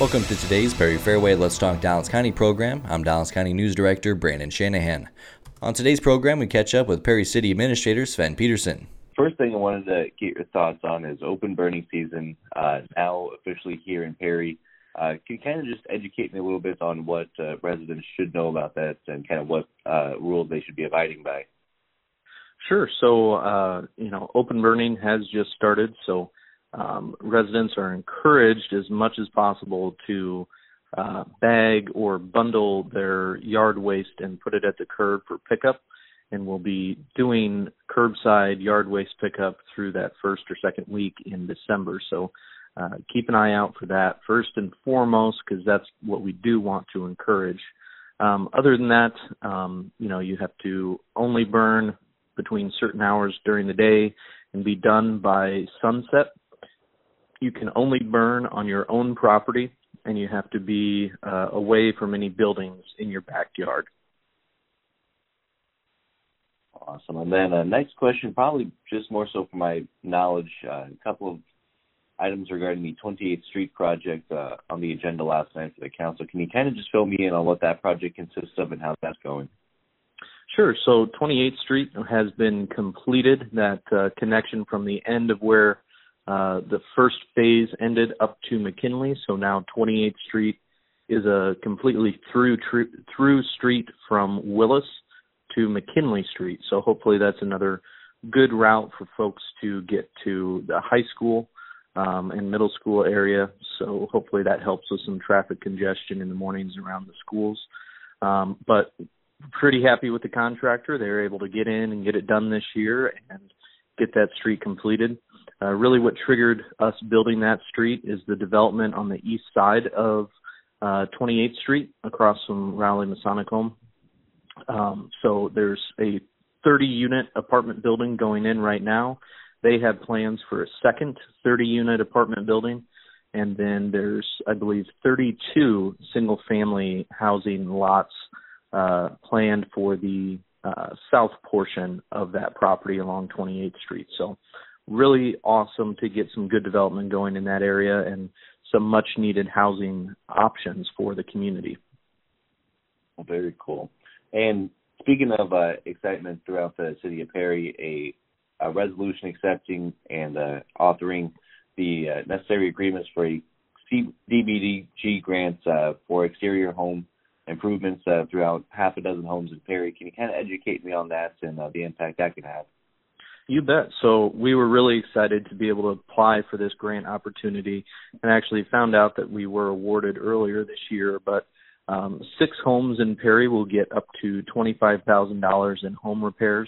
Welcome to today's Perry Fairway Let's Talk Dallas County program. I'm Dallas County News Director Brandon Shanahan. On today's program, we catch up with Perry City Administrator Sven Peterson. First thing I wanted to get your thoughts on is open burning season, now officially here in Perry. Can you kind of just educate me a little bit on what residents should know about that and kind of what rules they should be abiding by? Sure. So, open burning has just started, so residents are encouraged as much as possible to bag or bundle their yard waste and put it at the curb for pickup. And we'll be doing curbside yard waste pickup through that first or second week in December. So keep an eye out for that first and foremost, because that's what we do want to encourage. Other than that, you have to only burn between certain hours during the day and be done by sunset. You can only burn on your own property, and you have to be away from any buildings in your backyard. Awesome. And then next question, probably just more so for my knowledge, a couple of items regarding the 28th Street project on the agenda last night for the council. Can you kind of just fill me in on what that project consists of and how that's going? Sure. So 28th Street has been completed, that connection from the end of where the first phase ended up to McKinley. So now 28th Street is a completely through street from Willis to McKinley Street. So hopefully that's another good route for folks to get to the high school and middle school area. So hopefully that helps with some traffic congestion in the mornings around the schools. But pretty happy with the contractor. They were able to get in and get it done this year and get that street completed. Really what triggered us building that street is the development on the east side of 28th Street across from Rowley Masonic Home. So there's a 30-unit apartment building going in right now. They have plans for a second 30-unit apartment building. And then there's, I believe, 32 single-family housing lots planned for the south portion of that property along 28th Street. So really awesome to get some good development going in that area and some much-needed housing options for the community. Well, very cool. And speaking of excitement throughout the city of Perry, a resolution accepting and authoring the necessary agreements for a CDBG grants for exterior home improvements throughout half a dozen homes in Perry. Can you kind of educate me on that and the impact that can have? You bet. So we were really excited to be able to apply for this grant opportunity and actually found out that we were awarded earlier this year, but 6 homes in Perry will get up to $25,000 in home repairs.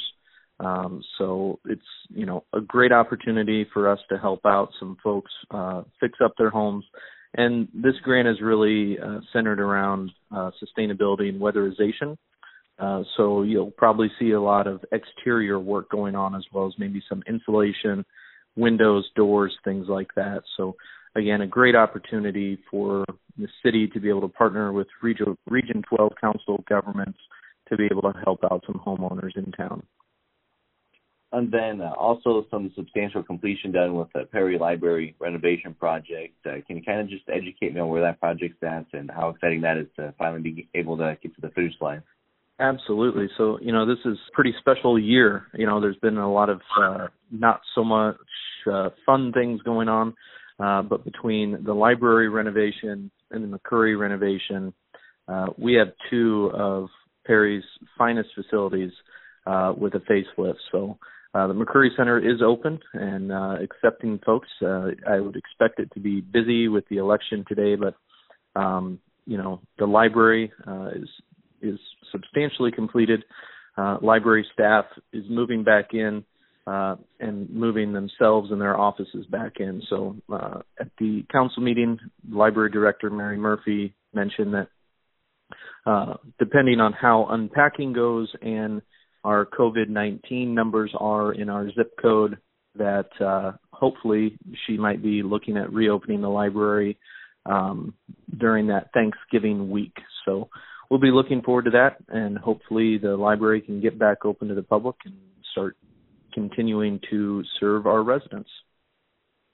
So it's, a great opportunity for us to help out some folks fix up their homes. And this grant is really centered around sustainability and weatherization. So you'll probably see a lot of exterior work going on as well as maybe some insulation, windows, doors, things like that. So again, a great opportunity for the city to be able to partner with Region 12 Council governments to be able to help out some homeowners in town. And then also some substantial completion done with the Perry Library renovation project. Can you kind of just educate me on where that project's at and how exciting that is to finally be able to get to the finish line? Absolutely. So, this is a pretty special year. There's been a lot of not so much fun things going on, but between the library renovation and the McCurry renovation, we have 2 of Perry's finest facilities with a facelift. So the McCurry Center is open and accepting folks. I would expect it to be busy with the election today, but, the library is substantially completed. Library staff is moving back in and moving themselves and their offices back in. So at the council meeting, Library Director Mary Murphy mentioned that depending on how unpacking goes and our COVID-19 numbers are in our zip code, that hopefully she might be looking at reopening the library during that Thanksgiving week. So we'll be looking forward to that, and hopefully the library can get back open to the public and start continuing to serve our residents.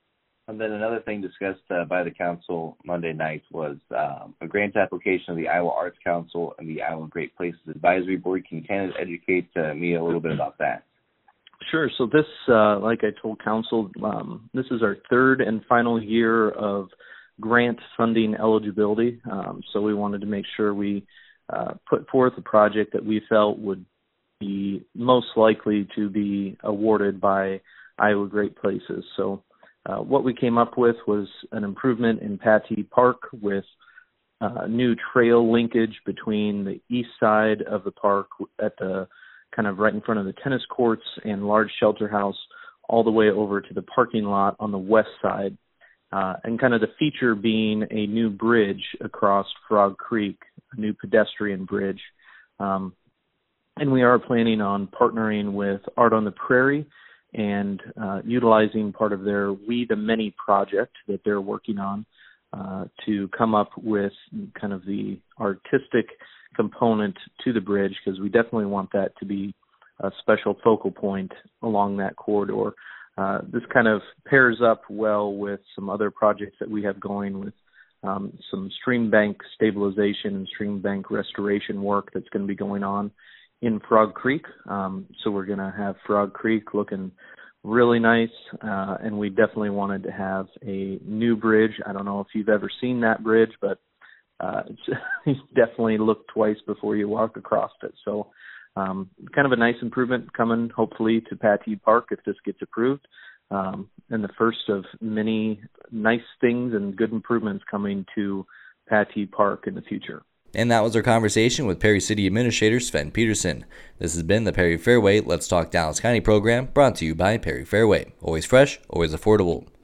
And then another thing discussed by the council Monday night was a grant application of the Iowa Arts Council and the Iowa Great Places Advisory Board. Can you kind of educate me a little bit about that? Sure. So this, like I told council, this is our third and final year of grant funding eligibility. So we wanted to make sure we put forth a project that we felt would be most likely to be awarded by Iowa Great Places. So what we came up with was an improvement in Pattee Park with new trail linkage between the east side of the park at the kind of right in front of the tennis courts and large shelter house all the way over to the parking lot on the west side. And kind of the feature being a new bridge across Frog Creek, a new pedestrian bridge. And we are planning on partnering with Art on the Prairie and utilizing part of their We the Many project that they're working on to come up with kind of the artistic component to the bridge, because we definitely want that to be a special focal point along that corridor. This kind of pairs up well with some other projects that we have going with some stream bank stabilization and stream bank restoration work that's going to be going on in Frog Creek. So we're going to have Frog Creek looking really nice, and we definitely wanted to have a new bridge. I don't know if you've ever seen that bridge, but you definitely look twice before you walk across it. So kind of a nice improvement coming, hopefully, to Pattee Park if this gets approved, and the first of many nice things and good improvements coming to Pattee Park in the future. And that was our conversation with Perry City Administrator Sven Peterson. This has been the Perry Fairway Let's Talk Dallas County program, brought to you by Perry Fairway. Always fresh, always affordable.